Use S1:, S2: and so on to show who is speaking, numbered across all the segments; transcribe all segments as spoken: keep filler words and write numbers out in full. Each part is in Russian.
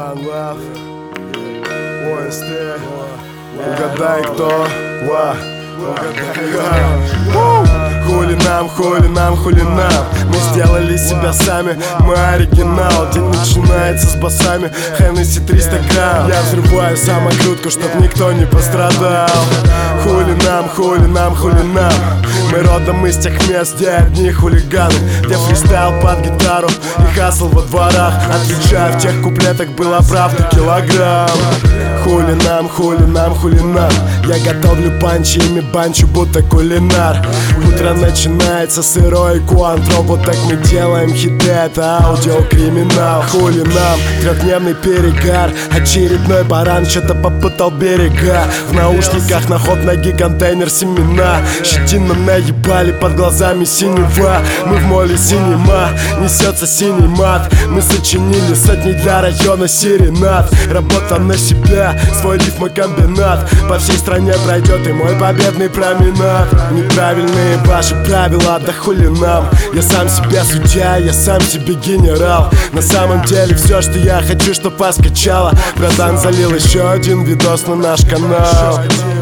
S1: One Love, о эс тэ, угадай кто, ва, угадай. Хули нам, хули нам, хули нам, мы сделали себя сами, мы оригинал. День начинается с басами, Хеннесси триста грамм. Я взрываю самокрутку, чтоб никто не пострадал. Хули нам, хули нам, хули нам, мы родом из тех мест, где одни хулиганы, где фристайл под гитару и хасл во дворах. Отвечаю, в тех куплетах была правда килограмм. Хули нам, хули нам, хули нам, я готовлю панчи, ими банчу, будто кулинар. Утро начинается сырой куантро, вот так мы делаем хиты, это аудиокриминал. Хули нам, трехдневный перегар, очередной баран что-то попутал берега. В наушниках на ход ноги контейнер семена, щетина наебали, под глазами синева. Мы в моле синема, несется синий мат. Мы сочинили сотни для района серенад. Работа на себя, свой рифмокомбинат. По всей стране пройдет и мой победный променад. Неправильные ваши правила, да хули нам. Я сам себе судья, я сам себе генерал. На самом деле все, что я хочу, чтоб вас качало. Братан залил еще один видос на наш канал.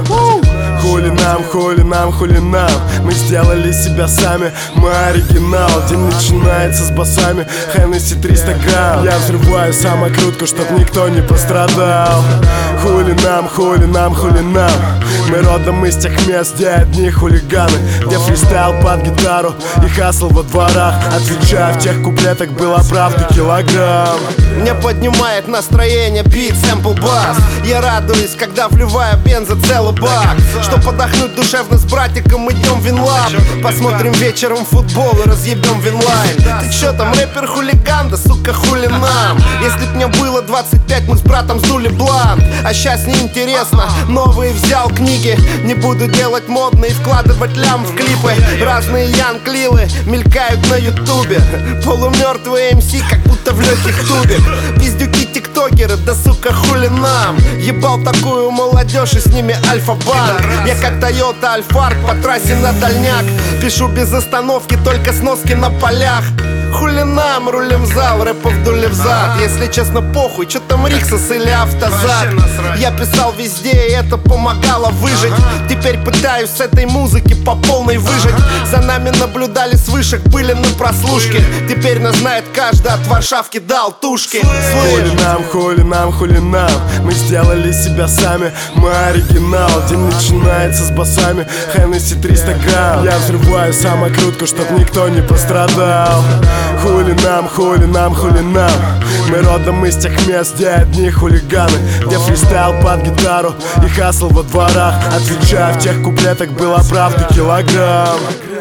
S1: Хули нам, хули нам, хули нам, мы сделали себя сами, мы оригинал. День начинается с басами, Хеннесси триста грамм. Я взрываю самокрутку, чтоб никто не пострадал. Хули нам, хули нам, хули нам, мы родом из тех мест, где одни хулиганы, где фристайл под гитару и хасл во дворах. Отвечаю, в тех куплетах была правда килограмм.
S2: Мне поднимает настроение бит, сэмпл, бас. Я радуюсь, когда вливаю бенза целый бак. Чтоб отдохнуть душевно с братиком, идем в Винлаб. Посмотрим вечером футбол и разъебем Винлайн. Ты чё там, рэпер-хулиган, да сука хули нам. Если б мне было двадцать пять, мы с братом сдули блант. А щас неинтересно, новые взял книги. Не буду делать модные и вкладывать лям в клипы. Разные янклилы мелькают на ютубе. Полумертвые эм си, как будто в легких тубе. Пиздюки тиктокеры, да сука хули нам. Ебал такую молодежь и с ними альфа-банк. Я как Тойота Альфард по трассе на дальняк. Пишу без остановки, только сноски на полях. Хули нам, рулим в зал, рэпа вдоль в зад. Если честно, похуй, чё там Риксос или Автозак. Я писал везде, и это помогало выжить. Теперь пытаюсь с этой музыки по полной выжить. За нами наблюдали с вышек, были на прослушке. Теперь нас знает каждый, от Варшавки до Алтушки.
S1: Хули нам, хули нам, хули нам, мы сделали себя сами, мы оригинал. День начинается с басами, Хеннесси триста грамм. Я взрываю самокрутку, чтоб никто не пострадал. Хули нам, хули нам, хули нам, мы родом из тех мест, где одни хулиганы, где фристайл под гитару и хасл во дворах. Отвечаю, в тех куплетах была правда килограмм.